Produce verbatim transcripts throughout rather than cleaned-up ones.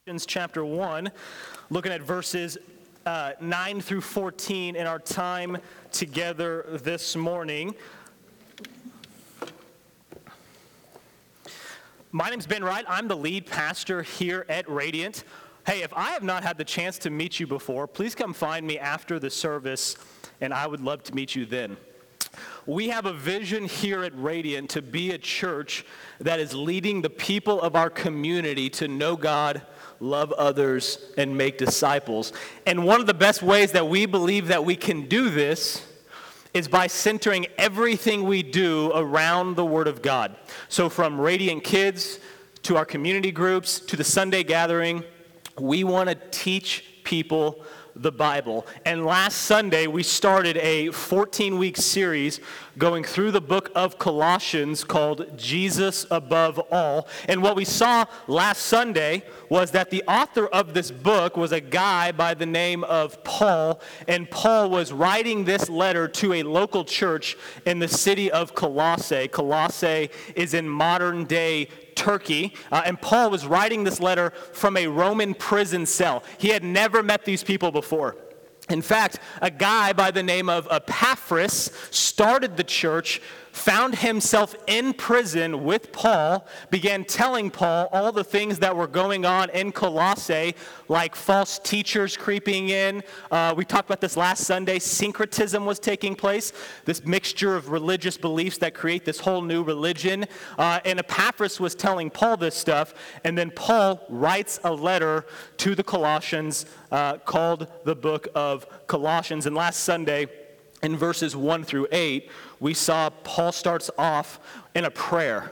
Colossians chapter one, looking at verses uh, nine through fourteen in our time together this morning. My name's Ben Wright. I'm the lead pastor here at Radiant. Hey, if I have not had the chance to meet you before, please come find me after the service, and I would love to meet you then. We have a vision here at Radiant to be a church that is leading the people of our community to know God, love others, and make disciples. And one of the best ways that we believe that we can do this is by centering everything we do around the Word of God. So from Radiant Kids to our community groups to the Sunday gathering, we want to teach people the Bible. And last Sunday, we started a fourteen-week series going through the book of Colossians called Jesus Above All. And what we saw last Sunday was that the author of this book was a guy by the name of Paul, and Paul was writing this letter to a local church in the city of Colossae. Colossae is in modern-day Turkey, uh, and Paul was writing this letter from a Roman prison cell. He had never met these people before. In fact, a guy by the name of Epaphras started the church, found himself in prison with Paul, began telling Paul all the things that were going on in Colossae, like false teachers creeping in. Uh, we talked about this last Sunday. Syncretism was taking place, this mixture of religious beliefs that create this whole new religion. Uh, and Epaphras was telling Paul this stuff, and then Paul writes a letter to the Colossians uh, called the book of Colossians. And last Sunday, in verses one through eight, we saw Paul starts off in a prayer.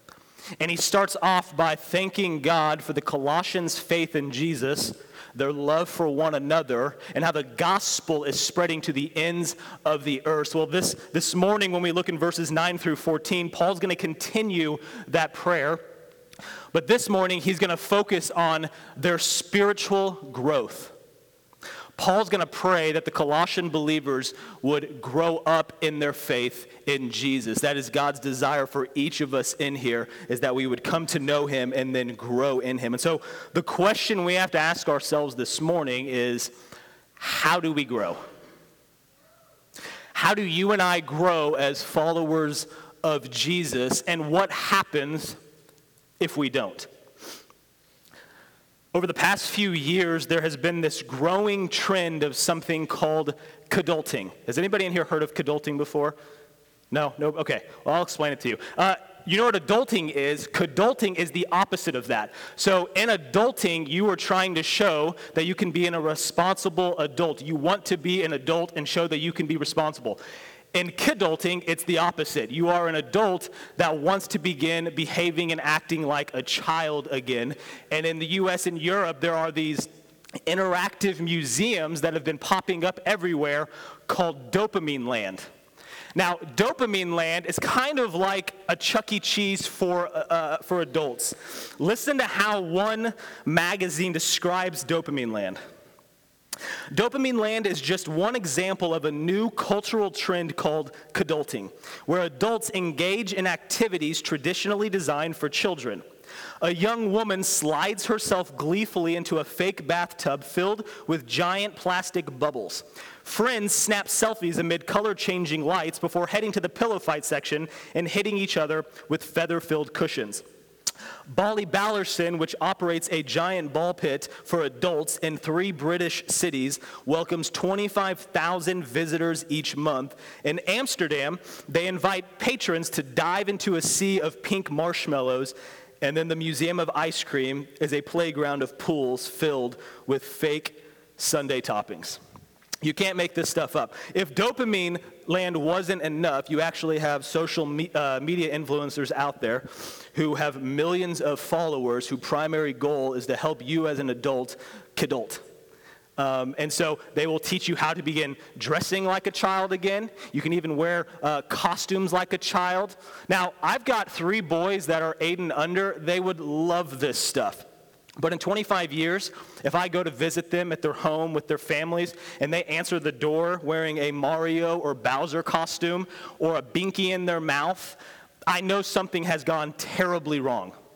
And he starts off by thanking God for the Colossians' faith in Jesus, their love for one another, and how the gospel is spreading to the ends of the earth. Well, this, this morning when we look in verses nine through fourteen, Paul's going to continue that prayer. But this morning, he's going to focus on their spiritual growth. Paul's going to pray that the Colossian believers would grow up in their faith in Jesus. That is God's desire for each of us in here, is that we would come to know him and then grow in him. And so the question we have to ask ourselves this morning is, how do we grow? How do you and I grow as followers of Jesus, and what happens if we don't? Over the past few years, there has been this growing trend of something called kidulting. Has anybody in here heard of kidulting before? No? No? Okay. Well, I'll explain it to you. Uh, you know what adulting is? Kidulting is the opposite of that. So in adulting, you are trying to show that you can be a responsible adult. You want to be an adult and show that you can be responsible. In kidulting, it's the opposite. You are an adult that wants to begin behaving and acting like a child again. And in the U S and Europe, there are these interactive museums that have been popping up everywhere called Dopamine Land. Now, Dopamine Land is kind of like a Chuck E. Cheese for, uh, for adults. Listen to how one magazine describes Dopamine Land. Dopamine Land is just one example of a new cultural trend called kidulting, where adults engage in activities traditionally designed for children. A young woman slides herself gleefully into a fake bathtub filled with giant plastic bubbles. Friends snap selfies amid color-changing lights before heading to the pillow fight section and hitting each other with feather-filled cushions. Bally Ballerson, which operates a giant ball pit for adults in three British cities, welcomes twenty-five thousand visitors each month. In Amsterdam, they invite patrons to dive into a sea of pink marshmallows, and then the Museum of Ice Cream is a playground of pools filled with fake sundae toppings. You can't make this stuff up. If Dopamine Land wasn't enough, you actually have social me- uh, media influencers out there who have millions of followers whose primary goal is to help you as an adult kidult. Um, and so they will teach you how to begin dressing like a child again. You can even wear uh, costumes like a child. Now, I've got three boys that are eight and under. They would love this stuff. But in twenty-five years, if I go to visit them at their home with their families and they answer the door wearing a Mario or Bowser costume or a binky in their mouth, I know something has gone terribly wrong.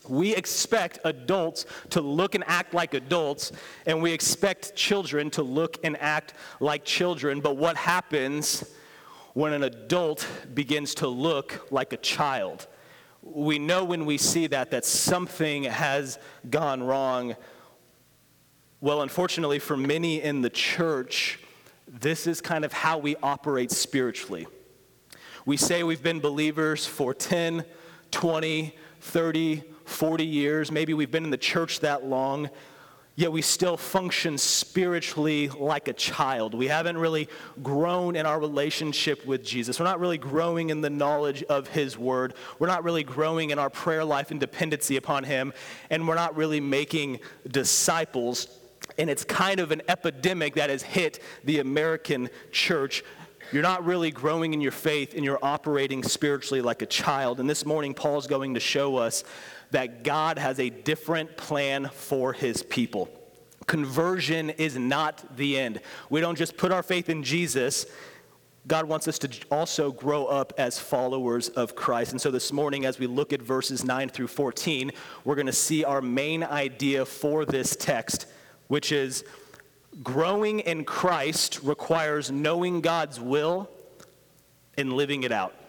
We expect adults to look and act like adults, and we expect children to look and act like children. But what happens when an adult begins to look like a child? We know when we see that, that something has gone wrong. Well, unfortunately for many in the church, this is kind of how we operate spiritually. We say we've been believers for ten, twenty, thirty, forty years. Maybe we've been in the church that long, yet we still function spiritually like a child. We haven't really grown in our relationship with Jesus. We're not really growing in the knowledge of his word. We're not really growing in our prayer life and dependency upon him. And we're not really making disciples. And it's kind of an epidemic that has hit the American church. You're not really growing in your faith, and you're operating spiritually like a child. And this morning, Paul's going to show us that God has a different plan for his people. Conversion is not the end. We don't just put our faith in Jesus. God wants us to also grow up as followers of Christ. And so this morning, as we look at verses nine through fourteen, we're going to see our main idea for this text, which is growing in Christ requires knowing God's will and living it out.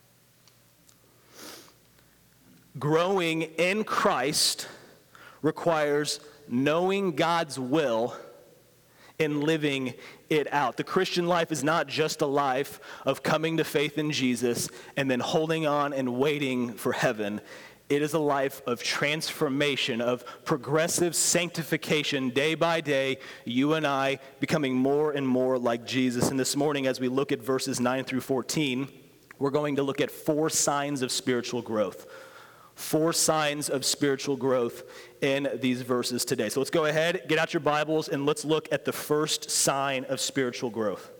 Growing in Christ requires knowing God's will and living it out. The Christian life is not just a life of coming to faith in Jesus and then holding on and waiting for heaven. It is a life of transformation, of progressive sanctification, day by day, you and I becoming more and more like Jesus. And this morning, as we look at verses nine through fourteen, we're going to look at four signs of spiritual growth. Four signs of spiritual growth in these verses today. So let's go ahead, get out your Bibles, and let's look at the first sign of spiritual growth.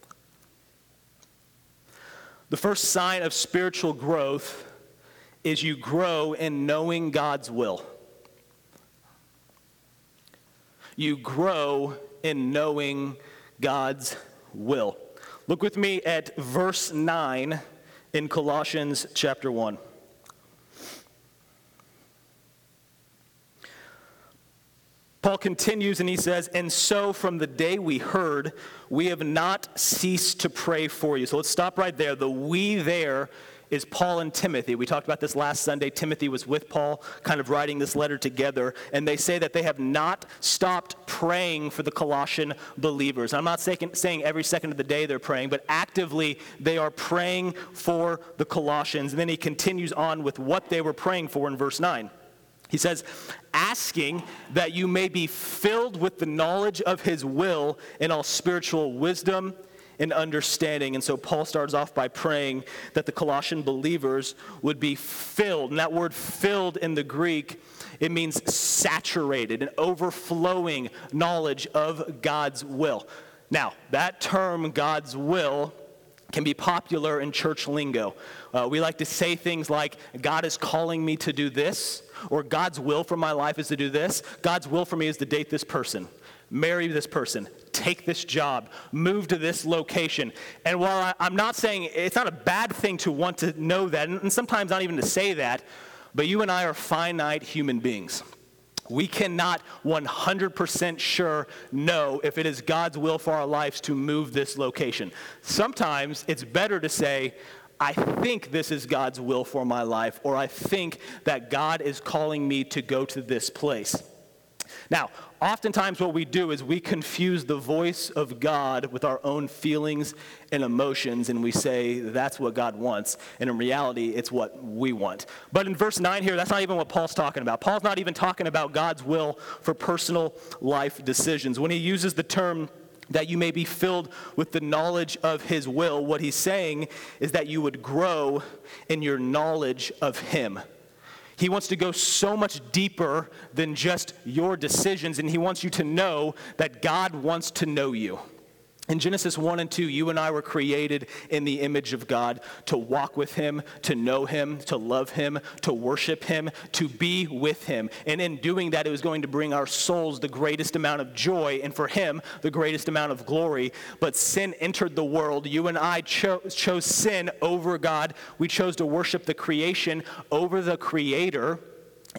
The first sign of spiritual growth is you grow in knowing God's will. You grow in knowing God's will. Look with me at verse nine in Colossians chapter one. Paul continues and he says, "And so from the day we heard, we have not ceased to pray for you." So let's stop right there. The "we" there is Paul and Timothy. We talked about this last Sunday. Timothy was with Paul, kind of writing this letter together, and they say that they have not stopped praying for the Colossian believers. I'm not saying every second of the day they're praying, but actively they are praying for the Colossians. And then he continues on with what they were praying for in verse nine. He says, "Asking that you may be filled with the knowledge of his will in all spiritual wisdom and understanding." And so Paul starts off by praying that the Colossian believers would be filled. And that word filled in the Greek, it means saturated, an overflowing knowledge of God's will. Now, that term, God's will, can be popular in church lingo. Uh, we like to say things like, God is calling me to do this, or God's will for my life is to do this. God's will for me is to date this person, marry this person, take this job, move to this location. And while I, I'm not saying it's not a bad thing to want to know that, and, and sometimes not even to say that, but you and I are finite human beings. We cannot one hundred percent sure know if it is God's will for our lives to move this location. Sometimes it's better to say, I think this is God's will for my life, or I think that God is calling me to go to this place. Now, oftentimes what we do is we confuse the voice of God with our own feelings and emotions, and we say that's what God wants, and in reality, it's what we want. But in verse nine here, that's not even what Paul's talking about. Paul's not even talking about God's will for personal life decisions. When he uses the term that you may be filled with the knowledge of his will, what he's saying is that you would grow in your knowledge of him. He wants to go so much deeper than just your decisions, and he wants you to know that God wants to know you. In Genesis one and two, you and I were created in the image of God to walk with him, to know him, to love him, to worship him, to be with him. And in doing that, it was going to bring our souls the greatest amount of joy, and for him, the greatest amount of glory. But sin entered the world. You and I cho- chose sin over God. We chose to worship the creation over the creator.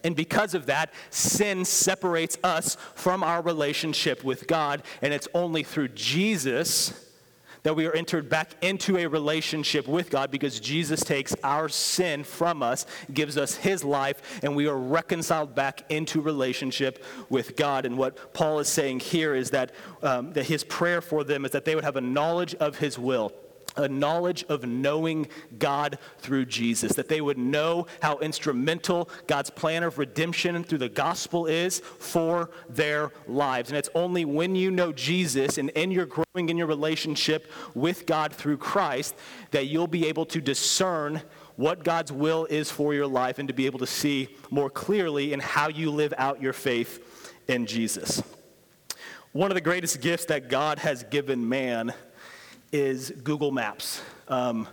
And because of that, sin separates us from our relationship with God, and it's only through Jesus that we are entered back into a relationship with God, because Jesus takes our sin from us, gives us his life, and we are reconciled back into relationship with God. And what Paul is saying here is that, um, that his prayer for them is that they would have a knowledge of his will, a knowledge of knowing God through Jesus, that they would know how instrumental God's plan of redemption through the gospel is for their lives. And it's only when you know Jesus and in your growing in your relationship with God through Christ that you'll be able to discern what God's will is for your life and to be able to see more clearly in how you live out your faith in Jesus. One of the greatest gifts that God has given man is Google Maps. Um,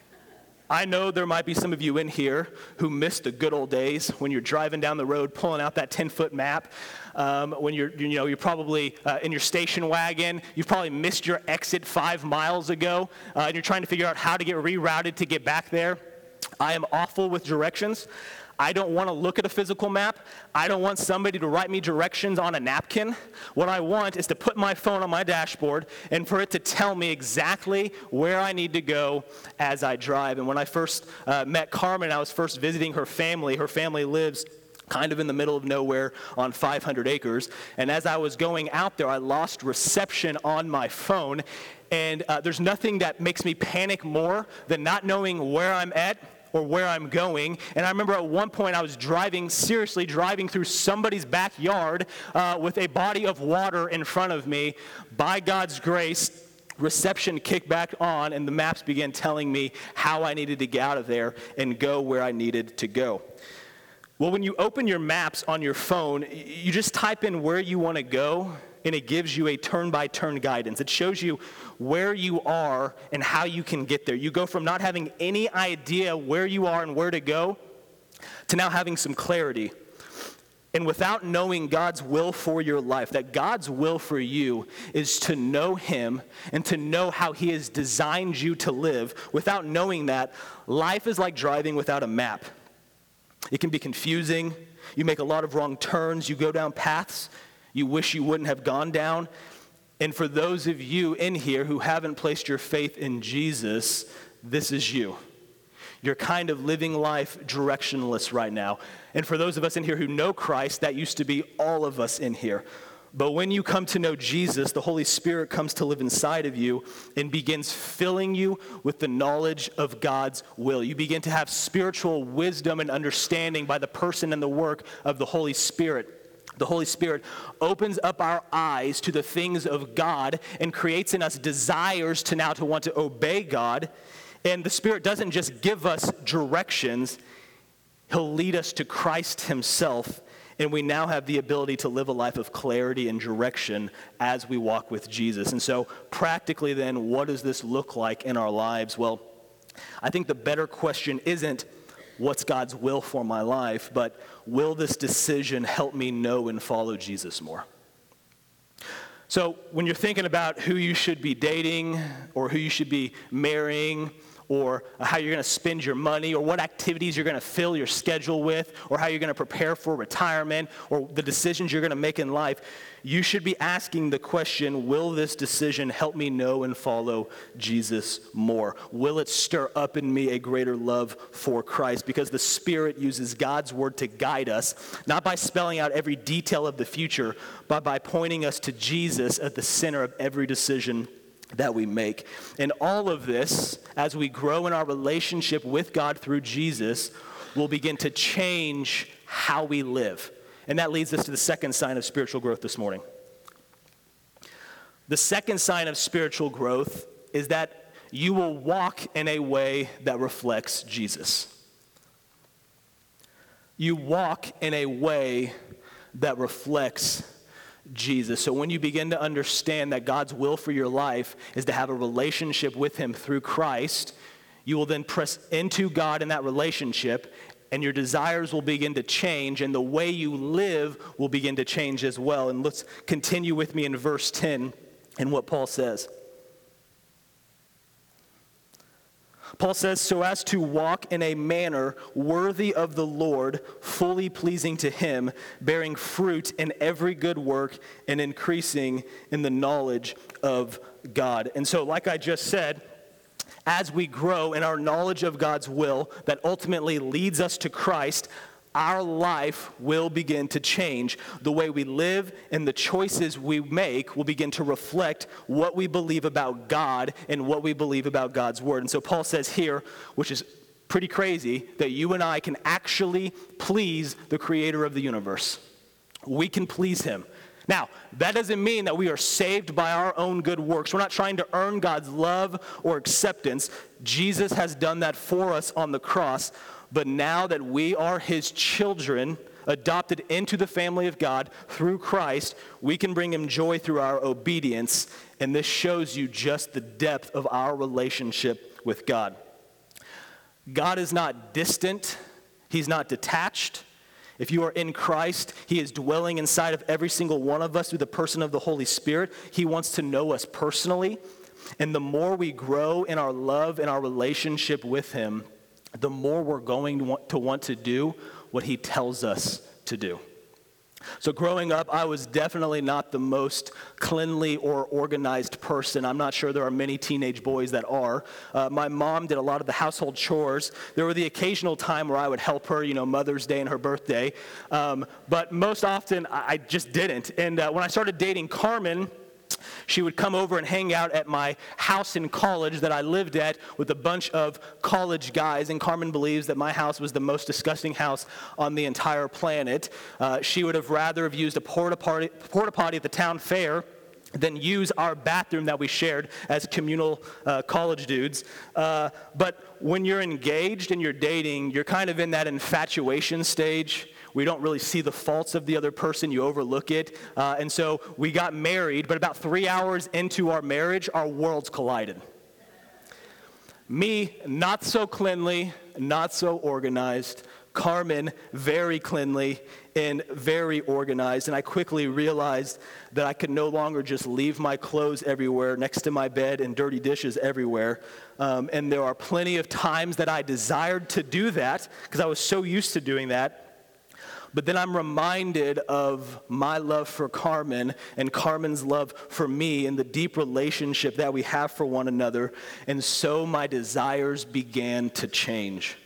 I know there might be some of you in here who missed the good old days when you're driving down the road, pulling out that ten-foot map. Um, when you're, you know, you're probably uh, in your station wagon. You've probably missed your exit five miles ago, uh, and you're trying to figure out how to get rerouted to get back there. I am awful with directions. I don't want to look at a physical map. I don't want somebody to write me directions on a napkin. What I want is to put my phone on my dashboard and for it to tell me exactly where I need to go as I drive. And when I first uh, met Carmen, I was first visiting her family. Her family lives kind of in the middle of nowhere on five hundred acres. And as I was going out there, I lost reception on my phone. And uh, there's nothing that makes me panic more than not knowing where I'm at or where I'm going. And I remember at one point I was driving, seriously driving through somebody's backyard uh, with a body of water in front of me. By God's grace, reception kicked back on, and the maps began telling me how I needed to get out of there and go where I needed to go. Well, when you open your maps on your phone, you just type in where you want to go, and it gives you a turn-by-turn guidance. It shows you where you are and how you can get there. You go from not having any idea where you are and where to go to now having some clarity. And without knowing God's will for your life, that God's will for you is to know him and to know how he has designed you to live. Without knowing that, life is like driving without a map. It can be confusing. You make a lot of wrong turns. You go down paths you wish you wouldn't have gone down. And for those of you in here who haven't placed your faith in Jesus, this is you. You're kind of living life directionless right now. And for those of us in here who know Christ, that used to be all of us in here. But when you come to know Jesus, the Holy Spirit comes to live inside of you and begins filling you with the knowledge of God's will. You begin to have spiritual wisdom and understanding by the person and the work of the Holy Spirit. The Holy Spirit opens up our eyes to the things of God and creates in us desires to now to want to obey God. And the Spirit doesn't just give us directions, he'll lead us to Christ himself. And we now have the ability to live a life of clarity and direction as we walk with Jesus. And so practically then, what does this look like in our lives? Well, I think the better question isn't, what's God's will for my life, but will this decision help me know and follow Jesus more? So when you're thinking about who you should be dating or who you should be marrying, or how you're going to spend your money, or what activities you're going to fill your schedule with, or how you're going to prepare for retirement, or the decisions you're going to make in life, you should be asking the question, will this decision help me know and follow Jesus more? Will it stir up in me a greater love for Christ? Because the Spirit uses God's word to guide us, not by spelling out every detail of the future, but by pointing us to Jesus at the center of every decision that we make. And all of this, as we grow in our relationship with God through Jesus, will begin to change how we live. And that leads us to the second sign of spiritual growth this morning. The second sign of spiritual growth is that you will walk in a way that reflects Jesus. You walk in a way that reflects Jesus. So when you begin to understand that God's will for your life is to have a relationship with him through Christ, you will then press into God in that relationship, and your desires will begin to change, and the way you live will begin to change as well. And let's continue with me in verse ten and what Paul says. Paul says, so as to walk in a manner worthy of the Lord, fully pleasing to him, bearing fruit in every good work and increasing in the knowledge of God. And so, like I just said, as we grow in our knowledge of God's will that ultimately leads us to Christ, our life will begin to change. The way we live and the choices we make will begin to reflect what we believe about God and what we believe about God's word. And so Paul says here, which is pretty crazy, that you and I can actually please the creator of the universe. We can please him. Now, that doesn't mean that we are saved by our own good works. We're not trying to earn God's love or acceptance. Jesus has done that for us on the cross. But now that we are his children, adopted into the family of God through Christ, we can bring him joy through our obedience. And this shows you just the depth of our relationship with God. God is not distant. He's not detached. If you are in Christ, he is dwelling inside of every single one of us through the person of the Holy Spirit. He wants to know us personally. And the more we grow in our love and our relationship with him, the more we're going to want, to want to do what he tells us to do. So growing up, I was definitely not the most cleanly or organized person. I'm not sure there are many teenage boys that are. Uh, my mom did a lot of the household chores. There were the occasional time where I would help her, you know, Mother's Day and her birthday. Um, but most often, I, I just didn't. And uh, when I started dating Carmen, she would come over and hang out at my house in college that I lived at with a bunch of college guys, and Carmen believes that my house was the most disgusting house on the entire planet. Uh, she would have rather have used a porta potty, porta potty at the town fair than use our bathroom that we shared as communal uh, college dudes. Uh, but when you're engaged and you're dating, you're kind of in that infatuation stage. We don't really see the faults of the other person. You overlook it. Uh, and so we got married, but about three hours into our marriage, our worlds collided. Me, not so cleanly, not so organized. Carmen, very cleanly and very organized. And I quickly realized that I could no longer just leave my clothes everywhere next to my bed and dirty dishes everywhere. Um, and there are plenty of times that I desired to do that because I was so used to doing that. But then I'm reminded of my love for Carmen and Carmen's love for me and the deep relationship that we have for one another. And so my desires began to change.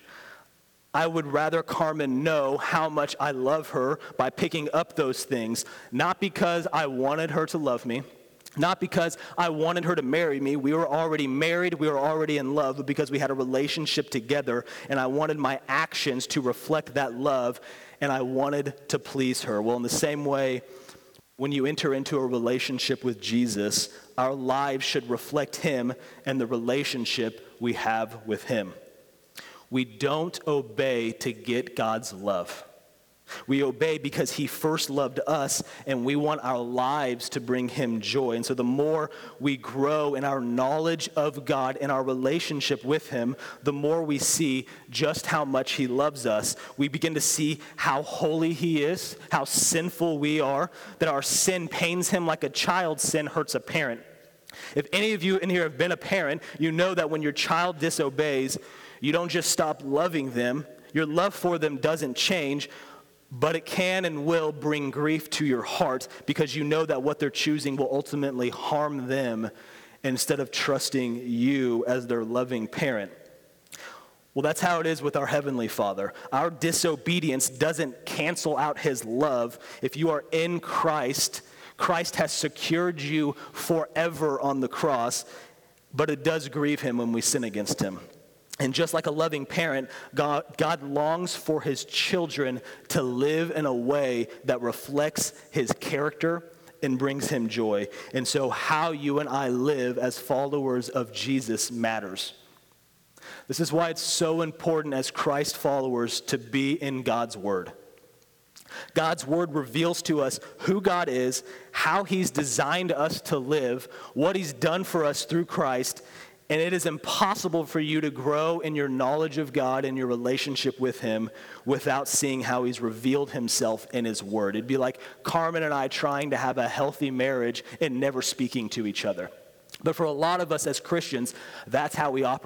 I would rather Carmen know how much I love her by picking up those things, not because I wanted her to love me, not because I wanted her to marry me. We were already married, we were already in love, but because we had a relationship together, and I wanted my actions to reflect that love, and I wanted to please her. Well, in the same way, when you enter into a relationship with Jesus, our lives should reflect him and the relationship we have with him. We don't obey to get God's love. We obey because he first loved us, and we want our lives to bring him joy. And so the more we grow in our knowledge of God and our relationship with him, the more we see just how much he loves us. We begin to see how holy he is, how sinful we are, that our sin pains him like a child's sin hurts a parent. If any of you in here have been a parent, you know that when your child disobeys, you don't just stop loving them. Your love for them doesn't change, but it can and will bring grief to your heart because you know that what they're choosing will ultimately harm them instead of trusting you as their loving parent. Well, that's how it is with our Heavenly Father. Our disobedience doesn't cancel out his love. If you are in Christ, Christ has secured you forever on the cross, but it does grieve him when we sin against him. And just like a loving parent, God, God longs for his children to live in a way that reflects his character and brings him joy. And so how you and I live as followers of Jesus matters. This is why it's so important as Christ followers to be in God's word. God's word reveals to us who God is, how he's designed us to live, what he's done for us through Christ. And it is impossible for you to grow in your knowledge of God and your relationship with him without seeing how he's revealed himself in his word. It'd be like Carmen and I trying to have a healthy marriage and never speaking to each other. But for a lot of us as Christians, that's how we operate.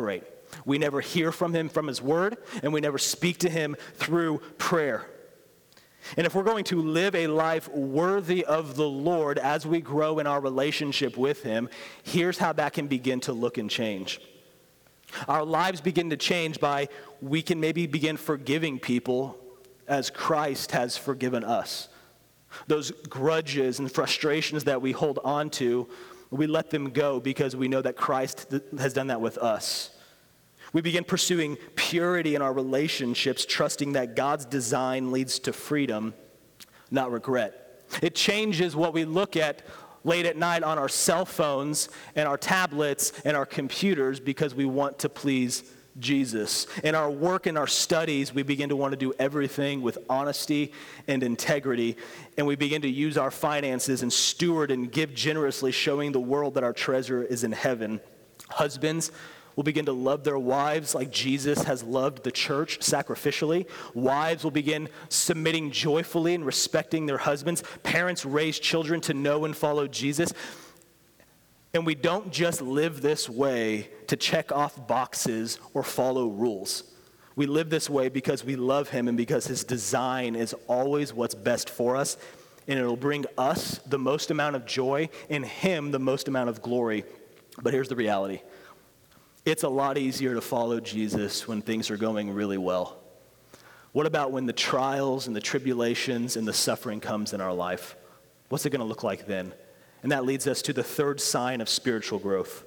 We never hear from him from his word, and we never speak to him through prayer. And if we're going to live a life worthy of the Lord as we grow in our relationship with him, here's how that can begin to look and change. Our lives begin to change by we can maybe begin forgiving people as Christ has forgiven us. Those grudges and frustrations that we hold on to, we let them go because we know that Christ th- has done that with us. We begin pursuing purity in our relationships, trusting that God's design leads to freedom, not regret. It changes what we look at late at night on our cell phones and our tablets and our computers because we want to please Jesus. In our work and our studies, we begin to want to do everything with honesty and integrity, and we begin to use our finances and steward and give generously, showing the world that our treasure is in heaven. Husbands will begin to love their wives like Jesus has loved the church sacrificially. Wives will begin submitting joyfully and respecting their husbands. Parents raise children to know and follow Jesus. And we don't just live this way to check off boxes or follow rules. We live this way because we love him and because his design is always what's best for us. And it'll bring us the most amount of joy and him the most amount of glory. But here's the reality. It's a lot easier to follow Jesus when things are going really well. What about when the trials and the tribulations and the suffering comes in our life? What's it going to look like then? And that leads us to the third sign of spiritual growth.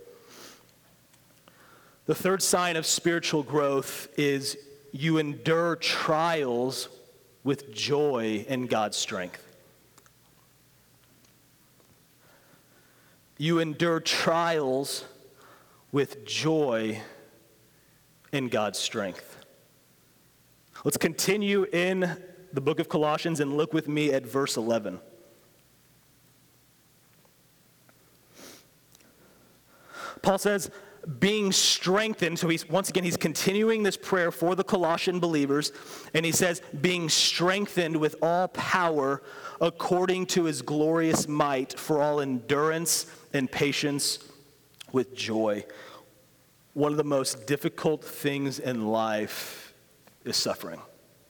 The third sign of spiritual growth is you endure trials with joy in God's strength. You endure trials with joy in God's strength. Let's continue in the book of Colossians and look with me at verse eleven. Paul says, being strengthened, so he's once again, he's continuing this prayer for the Colossian believers, and he says, being strengthened with all power according to his glorious might for all endurance and patience with joy. One of the most difficult things in life is suffering.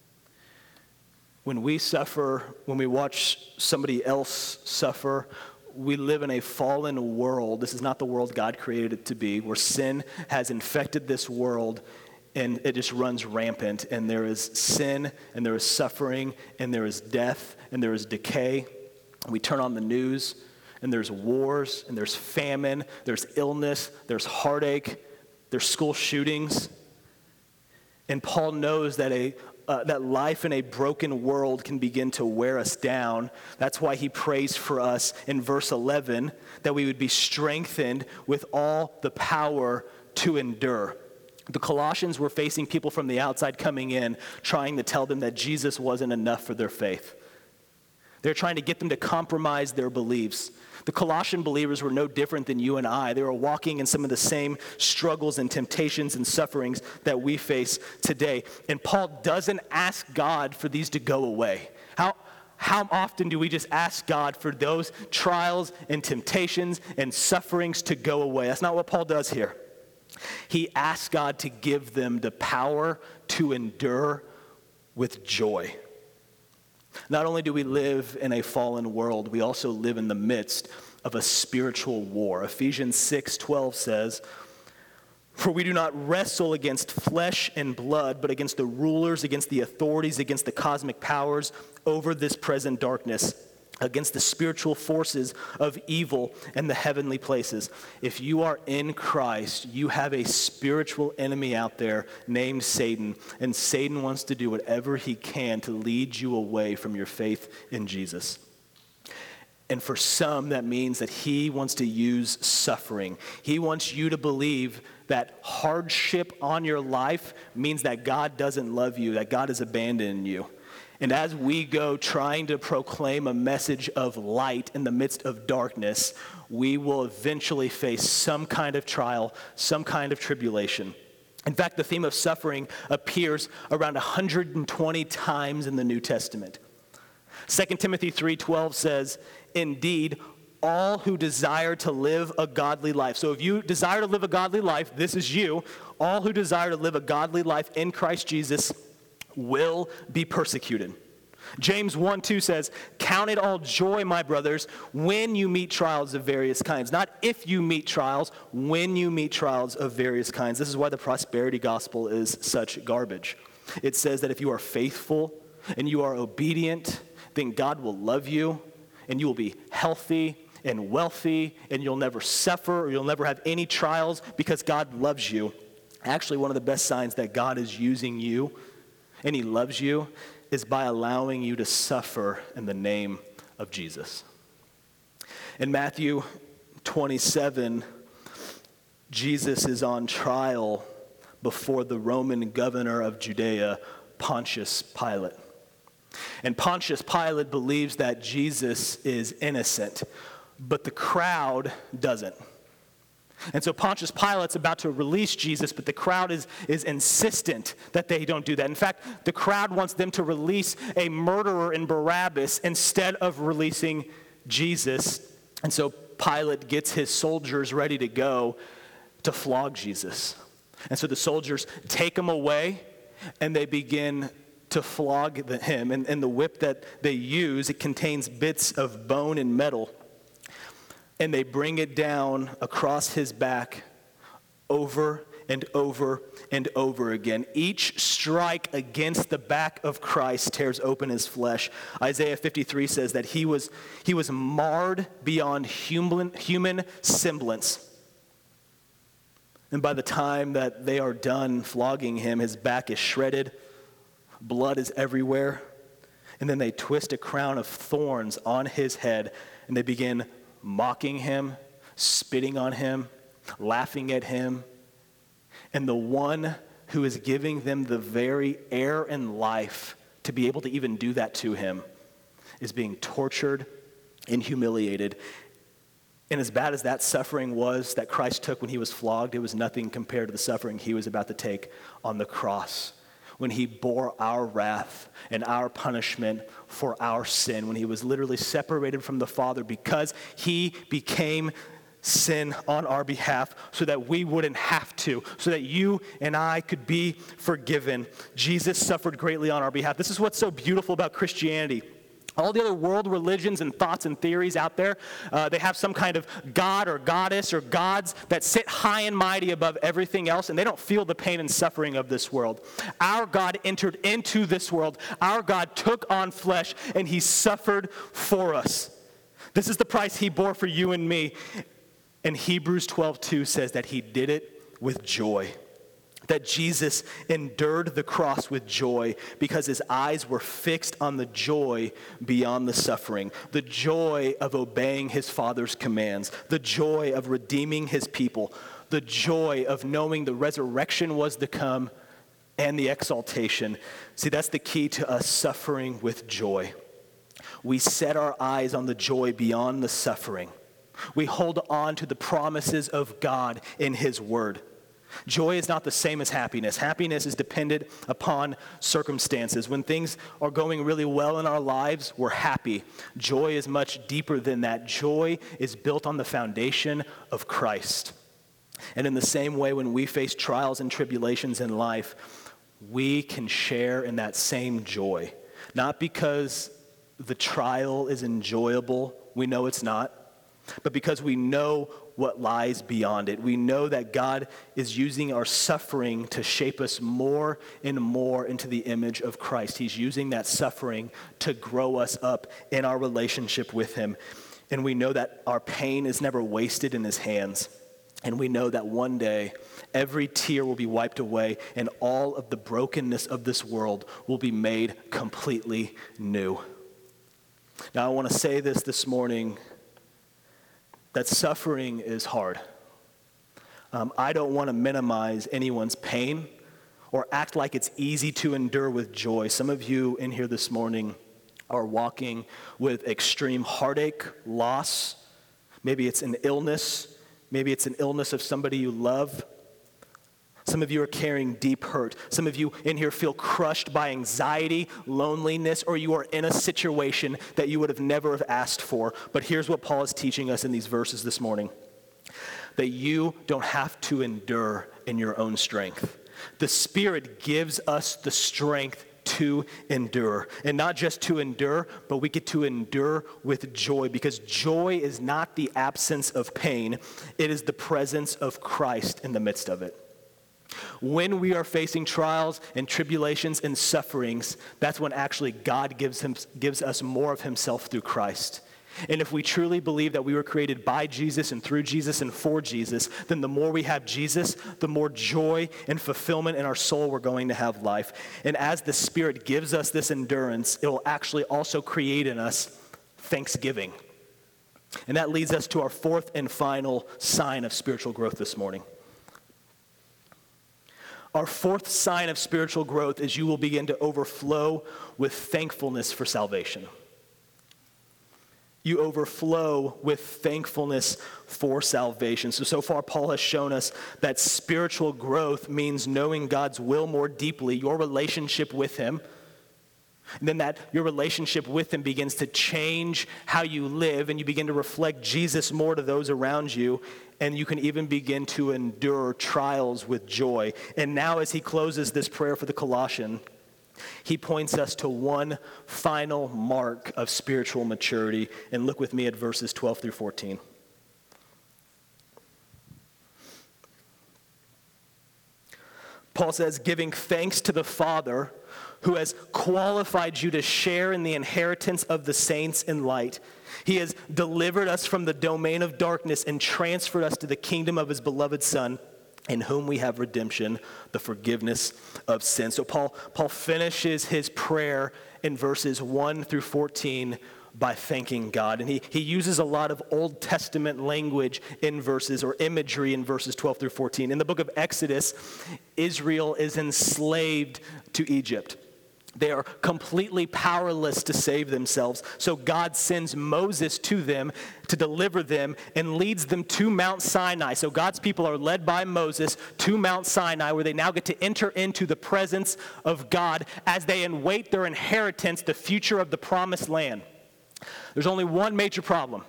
When we suffer, when we watch somebody else suffer, we live in a fallen world. This is not the world God created it to be, where sin has infected this world and it just runs rampant. And there is sin, and there is suffering, and there is death, and there is decay. We turn on the news, and there's wars, and there's famine, there's illness, there's heartache, there's school shootings. And Paul knows that a Uh, that life in a broken world can begin to wear us down. That's why he prays for us in verse eleven, that we would be strengthened with all the power to endure. The Colossians were facing people from the outside coming in, trying to tell them that Jesus wasn't enough for their faith. They're trying to get them to compromise their beliefs. The Colossian believers were no different than you and I. They were walking in some of the same struggles and temptations and sufferings that we face today. And Paul doesn't ask God for these to go away. How, how often do we just ask God for those trials and temptations and sufferings to go away? That's not what Paul does here. He asks God to give them the power to endure with joy. Not only do we live in a fallen world, we also live in the midst of a spiritual war. Ephesians six twelve says, "For we do not wrestle against flesh and blood, but against the rulers, against the authorities, against the cosmic powers over this present darkness, against the spiritual forces of evil in the heavenly places." If you are in Christ, you have a spiritual enemy out there named Satan, and Satan wants to do whatever he can to lead you away from your faith in Jesus. And for some, that means that he wants to use suffering. He wants you to believe that hardship on your life means that God doesn't love you, that God has abandoned you. And as we go trying to proclaim a message of light in the midst of darkness, we will eventually face some kind of trial, some kind of tribulation. In fact, the theme of suffering appears around one hundred twenty times in the New Testament. Second Timothy three twelve says, "Indeed, all who desire to live a godly life. So if you desire to live a godly life, this is you. All who desire to live a godly life in Christ Jesus will be persecuted. James one two says, "Count it all joy, my brothers, when you meet trials of various kinds." Not if you meet trials, when you meet trials of various kinds. This is why the prosperity gospel is such garbage. It says that if you are faithful and you are obedient, then God will love you and you will be healthy and wealthy and you'll never suffer or you'll never have any trials because God loves you. Actually, one of the best signs that God is using you and he loves you is by allowing you to suffer in the name of Jesus. In Matthew twenty-seven, Jesus is on trial before the Roman governor of Judea, Pontius Pilate. And Pontius Pilate believes that Jesus is innocent, but the crowd doesn't. And so Pontius Pilate's about to release Jesus, but the crowd is, is insistent that they don't do that. In fact, the crowd wants them to release a murderer in Barabbas instead of releasing Jesus. And so Pilate gets his soldiers ready to go to flog Jesus. And so the soldiers take him away, and they begin to flog the, him. And, and the whip that they use, it contains bits of bone and metal. And they bring it down across his back over and over and over again. Each strike against the back of Christ tears open his flesh. Isaiah fifty-three says that he was, he was marred beyond human, human semblance. And by the time that they are done flogging him, his back is shredded, blood is everywhere. And then they twist a crown of thorns on his head, and they begin mocking him, spitting on him, laughing at him. And the one who is giving them the very air and life to be able to even do that to him is being tortured and humiliated. And as bad as that suffering was that Christ took when he was flogged, it was nothing compared to the suffering he was about to take on the cross, when he bore our wrath and our punishment for our sin, when he was literally separated from the Father because he became sin on our behalf so that we wouldn't have to, so that you and I could be forgiven. Jesus suffered greatly on our behalf. This is what's so beautiful about Christianity. All the other world religions and thoughts and theories out there, uh, they have some kind of god or goddess or gods that sit high and mighty above everything else, and they don't feel the pain and suffering of this world. Our God entered into this world. Our God took on flesh, and he suffered for us. This is the price he bore for you and me. And Hebrews twelve two says that he did it with joy. That Jesus endured the cross with joy because his eyes were fixed on the joy beyond the suffering, the joy of obeying his Father's commands, the joy of redeeming his people, the joy of knowing the resurrection was to come and the exaltation. See, that's the key to us suffering with joy. We set our eyes on the joy beyond the suffering. We hold on to the promises of God in his word. Joy is not the same as happiness. Happiness is dependent upon circumstances. When things are going really well in our lives, we're happy. Joy is much deeper than that. Joy is built on the foundation of Christ. And in the same way, when we face trials and tribulations in life, we can share in that same joy. Not because the trial is enjoyable, we know it's not, but because we know what lies beyond it. We know that God is using our suffering to shape us more and more into the image of Christ. He's using that suffering to grow us up in our relationship with him. And we know that our pain is never wasted in his hands. And we know that one day, every tear will be wiped away and all of the brokenness of this world will be made completely new. Now, I want to say this this morning, that suffering is hard. Um, I don't want to minimize anyone's pain or act like it's easy to endure with joy. Some of you in here this morning are walking with extreme heartache, loss. Maybe it's an illness. Maybe it's an illness of somebody you love. Some of you are carrying deep hurt. Some of you in here feel crushed by anxiety, loneliness, or you are in a situation that you would have never have asked for. But here's what Paul is teaching us in these verses this morning: that you don't have to endure in your own strength. The Spirit gives us the strength to endure. And not just to endure, but we get to endure with joy, because joy is not the absence of pain. It is the presence of Christ in the midst of it. When we are facing trials and tribulations and sufferings, that's when actually God gives him, gives us more of himself through Christ. And if we truly believe that we were created by Jesus and through Jesus and for Jesus, then the more we have Jesus, the more joy and fulfillment in our soul we're going to have life. And as the Spirit gives us this endurance, it will actually also create in us thanksgiving. And that leads us to our fourth and final sign of spiritual growth this morning. Our fourth sign of spiritual growth is you will begin to overflow with thankfulness for salvation. You overflow with thankfulness for salvation. So, so far, Paul has shown us that spiritual growth means knowing God's will more deeply, your relationship with him. And then that your relationship with him begins to change how you live, and you begin to reflect Jesus more to those around you, and you can even begin to endure trials with joy. And now as he closes this prayer for the Colossians, he points us to one final mark of spiritual maturity. And look with me at verses twelve through fourteen. Paul says, giving thanks to the Father who has qualified you to share in the inheritance of the saints in light. He has delivered us from the domain of darkness and transferred us to the kingdom of his beloved Son, in whom we have redemption, the forgiveness of sin. So Paul, Paul finishes his prayer in verses one through fourteen by thanking God. And he, he uses a lot of Old Testament language in verses, or imagery in verses twelve through fourteen. In the book of Exodus, Israel is enslaved to Egypt. They are completely powerless to save themselves. So God sends Moses to them to deliver them and leads them to Mount Sinai. So God's people are led by Moses to Mount Sinai, where they now get to enter into the presence of God as they await their inheritance, the future of the promised land. There's only one major problem.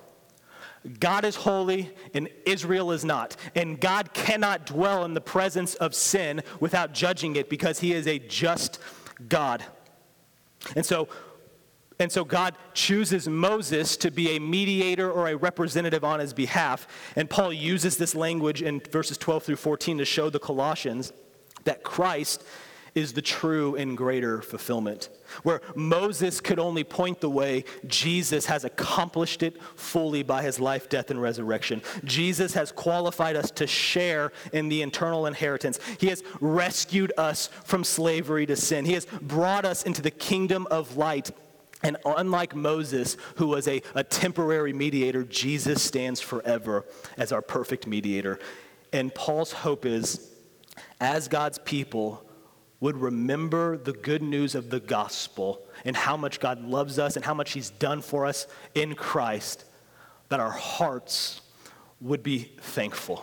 God is holy and Israel is not. And God cannot dwell in the presence of sin without judging it, because he is a just God. And so, and so God chooses Moses to be a mediator or a representative on his behalf. And Paul uses this language in verses twelve through fourteen to show the Colossians that Christ is the true and greater fulfillment. Where Moses could only point the way, Jesus has accomplished it fully by his life, death, and resurrection. Jesus has qualified us to share in the eternal inheritance. He has rescued us from slavery to sin. He has brought us into the kingdom of light. And unlike Moses, who was a, a temporary mediator, Jesus stands forever as our perfect mediator. And Paul's hope is, as God's people would remember the good news of the gospel and how much God loves us and how much he's done for us in Christ, that our hearts would be thankful.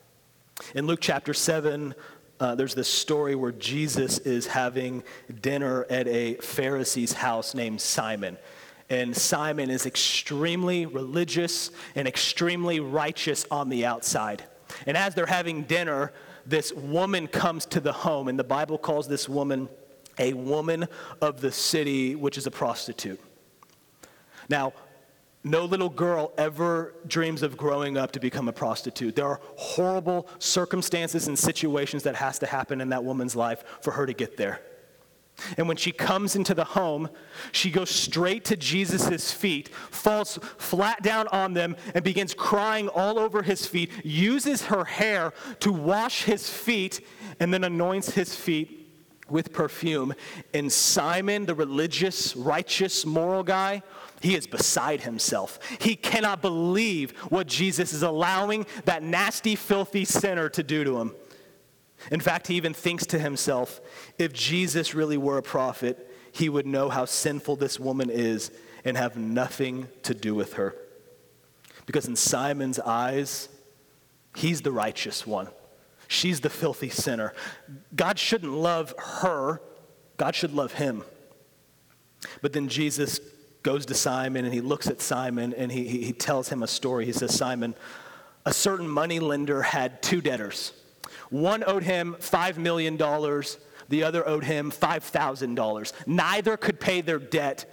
In Luke chapter seven, uh, there's this story where Jesus is having dinner at a Pharisee's house named Simon. And Simon is extremely religious and extremely righteous on the outside. And as they're having dinner, this woman comes to the home, and the Bible calls this woman a woman of the city, which is a prostitute. Now, no little girl ever dreams of growing up to become a prostitute. There are horrible circumstances and situations that has to happen in that woman's life for her to get there. And when she comes into the home, she goes straight to Jesus' feet, falls flat down on them, and begins crying all over his feet, uses her hair to wash his feet, and then anoints his feet with perfume. And Simon, the religious, righteous, moral guy, he is beside himself. He cannot believe what Jesus is allowing that nasty, filthy sinner to do to him. In fact, he even thinks to himself, if Jesus really were a prophet, he would know how sinful this woman is and have nothing to do with her. Because in Simon's eyes, he's the righteous one. She's the filthy sinner. God shouldn't love her. God should love him. But then Jesus goes to Simon, and he looks at Simon, and he, he, he tells him a story. He says, Simon, a certain moneylender had two debtors. One owed him five million dollars. The other owed him five thousand dollars. Neither could pay their debt.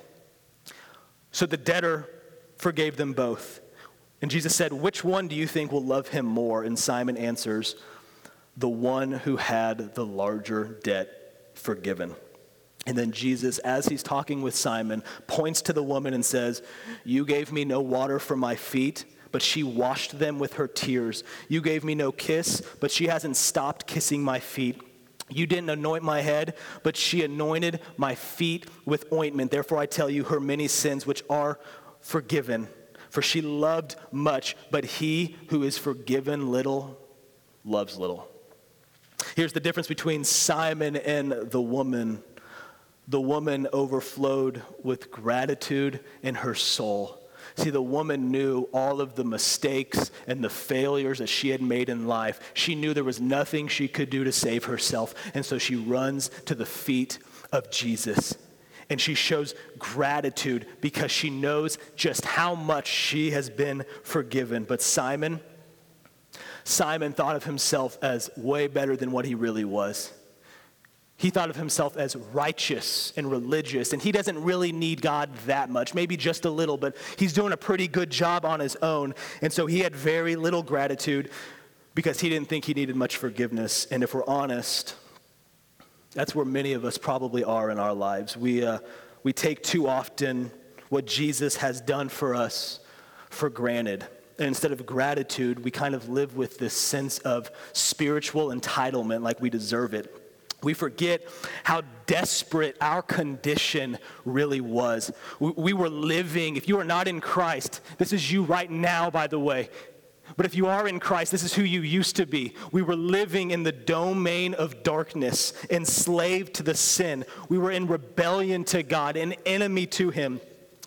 So the debtor forgave them both. And Jesus said, which one do you think will love him more? And Simon answers, the one who had the larger debt forgiven. And then Jesus, as he's talking with Simon, points to the woman and says, you gave me no water for my feet, but she washed them with her tears. You gave me no kiss, but she hasn't stopped kissing my feet. You didn't anoint my head, but she anointed my feet with ointment. Therefore I tell you, her many sins which are forgiven. For she loved much, but he who is forgiven little loves little. Here's the difference between Simon and the woman. The woman overflowed with gratitude in her soul. See, the woman knew all of the mistakes and the failures that she had made in life. She knew there was nothing she could do to save herself, and so she runs to the feet of Jesus. And she shows gratitude because she knows just how much she has been forgiven. But Simon, Simon thought of himself as way better than what he really was. He thought of himself as righteous and religious, and he doesn't really need God that much, maybe just a little, but he's doing a pretty good job on his own. And so he had very little gratitude because he didn't think he needed much forgiveness. And if we're honest, that's where many of us probably are in our lives. We, uh, we take too often what Jesus has done for us for granted. And instead of gratitude, we kind of live with this sense of spiritual entitlement, like we deserve it. We forget how desperate our condition really was. We, we were living, if you are not in Christ, this is you right now, by the way. But if you are in Christ, this is who you used to be. We were living in the domain of darkness, enslaved to the sin. We were in rebellion to God, an enemy to him.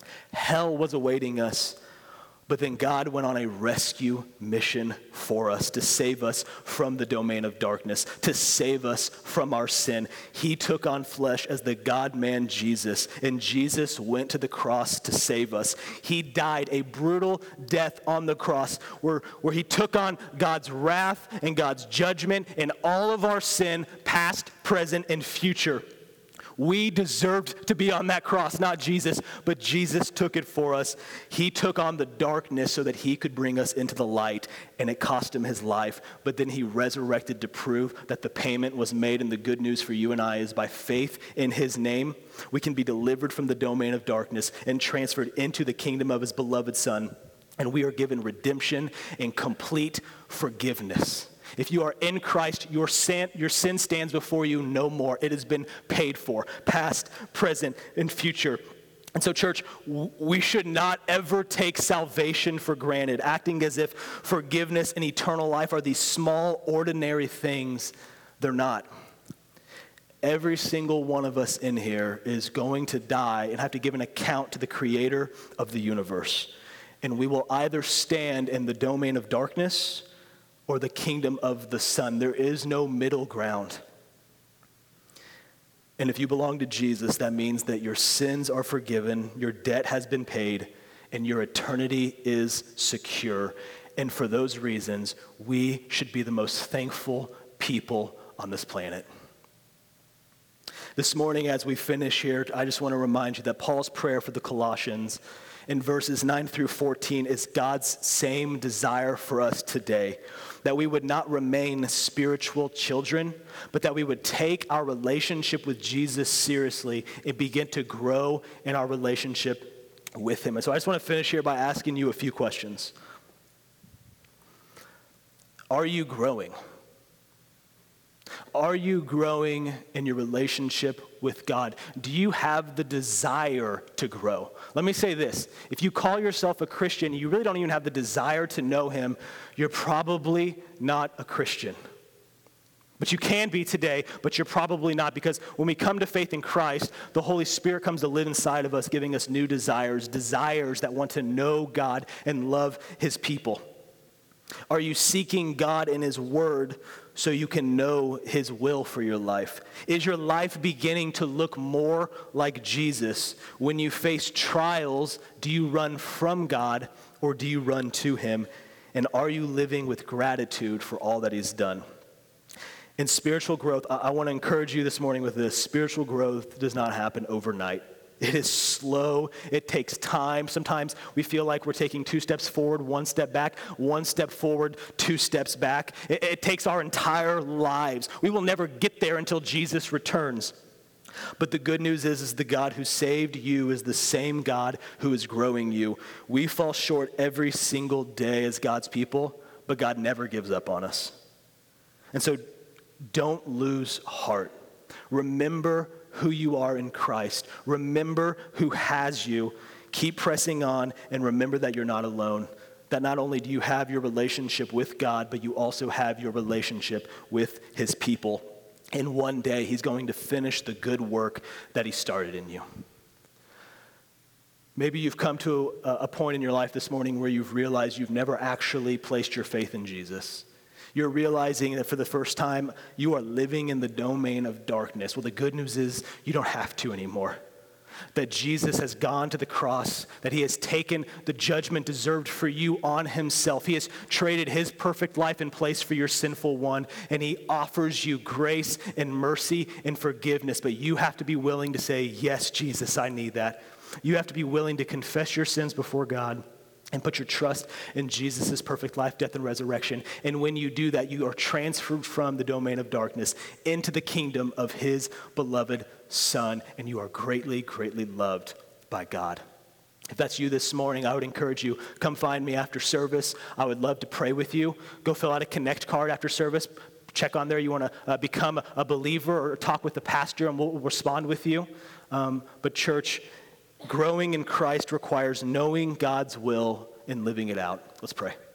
Hell was awaiting us. But then God went on a rescue mission for us to save us from the domain of darkness, to save us from our sin. He took on flesh as the God-man Jesus, and Jesus went to the cross to save us. He died a brutal death on the cross where, where he took on God's wrath and God's judgment and all of our sin, past, present, and future. We deserved to be on that cross, not Jesus, but Jesus took it for us. He took on the darkness so that he could bring us into the light, and it cost him his life. But then he resurrected to prove that the payment was made, and the good news for you and I is by faith in his name, we can be delivered from the domain of darkness and transferred into the kingdom of his beloved Son, and we are given redemption and complete forgiveness. If you are in Christ, your sin, your sin stands before you no more. It has been paid for, past, present, and future. And so, church, we should not ever take salvation for granted, acting as if forgiveness and eternal life are these small, ordinary things. They're not. Every single one of us in here is going to die and have to give an account to the creator of the universe. And we will either stand in the domain of darkness or the kingdom of the Son. There is no middle ground. And if you belong to Jesus, that means that your sins are forgiven, your debt has been paid, and your eternity is secure. And for those reasons, we should be the most thankful people on this planet. This morning, as we finish here, I just want to remind you that Paul's prayer for the Colossians in verses nine through fourteen is God's same desire for us today, that we would not remain spiritual children, but that we would take our relationship with Jesus seriously and begin to grow in our relationship with him. And so I just want to finish here by asking you a few questions. Are you growing? Are you growing in your relationship with God? Do you have the desire to grow? Let me say this. If you call yourself a Christian, you really don't even have the desire to know him, you're probably not a Christian. But you can be today, but you're probably not, because when we come to faith in Christ, the Holy Spirit comes to live inside of us, giving us new desires, desires that want to know God and love his people. Are you seeking God in his word so you can know his will for your life? Is your life beginning to look more like Jesus? When you face trials, do you run from God or do you run to him? And are you living with gratitude for all that he's done? In spiritual growth, I, I want to encourage you this morning with this. Spiritual growth does not happen overnight. It is slow. It takes time. Sometimes we feel like we're taking two steps forward, one step back, one step forward, two steps back. It, it takes our entire lives. We will never get there until Jesus returns. But the good news is, is the God who saved you is the same God who is growing you. We fall short every single day as God's people, but God never gives up on us. And so don't lose heart. Remember who you are in Christ. Remember who has you. Keep pressing on and remember that you're not alone. That not only do you have your relationship with God, but you also have your relationship with his people. And one day he's going to finish the good work that he started in you. Maybe you've come to a, a point in your life this morning where you've realized you've never actually placed your faith in Jesus. You're realizing that for the first time, you are living in the domain of darkness. Well, the good news is you don't have to anymore. That Jesus has gone to the cross, that he has taken the judgment deserved for you on himself. He has traded his perfect life in place for your sinful one, and he offers you grace and mercy and forgiveness. But you have to be willing to say, yes, Jesus, I need that. You have to be willing to confess your sins before God and put your trust in Jesus' perfect life, death, and resurrection. And when you do that, you are transferred from the domain of darkness into the kingdom of his beloved Son, and you are greatly, greatly loved by God. If that's you this morning, I would encourage you, come find me after service. I would love to pray with you. Go fill out a Connect card after service. Check on there. You want to uh, become a believer or talk with the pastor, and we'll, we'll respond with you. Um, but church, growing in Christ requires knowing God's will and living it out. Let's pray.